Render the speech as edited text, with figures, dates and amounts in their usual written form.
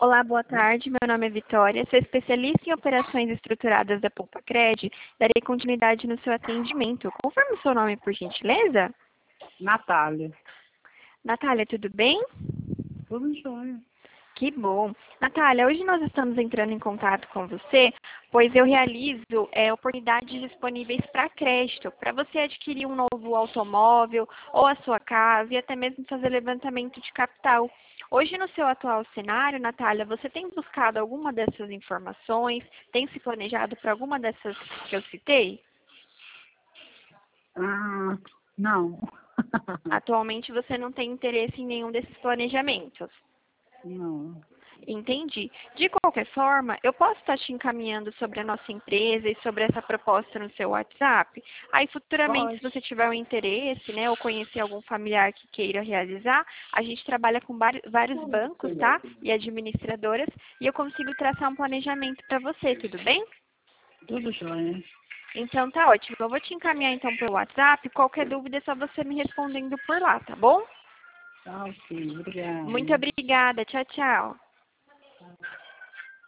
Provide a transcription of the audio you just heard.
Olá, boa tarde. Meu nome é Vitória, sou especialista em operações estruturadas da Poupa-Cred. Darei continuidade no seu atendimento. Confirme o seu nome, por gentileza. Natália. Natália, tudo bem? Tudo jóia. Que bom. Natália, hoje nós estamos entrando em contato com você, pois eu realizo oportunidades disponíveis para crédito, para você adquirir um novo automóvel ou a sua casa e até mesmo fazer levantamento de capital. Hoje, no seu atual cenário, Natália, você tem buscado alguma dessas informações? Tem se planejado para alguma dessas que eu citei? Não. Atualmente você não tem interesse em nenhum desses planejamentos? Não. Entendi. De qualquer forma, eu posso estar te encaminhando sobre a nossa empresa e sobre essa proposta no seu WhatsApp. Aí, futuramente, Pode. se você tiver um interesse, né, ou conhecer algum familiar que queira realizar, a gente trabalha com vários bancos, tá? E administradoras, e eu consigo traçar um planejamento para você, tudo bem? Tudo jóia. Então, tá ótimo. Eu vou te encaminhar, então, pelo WhatsApp. Qualquer dúvida é só você me respondendo por lá, tá bom? Tá ok, obrigada. Muito obrigada. Tchau, tchau.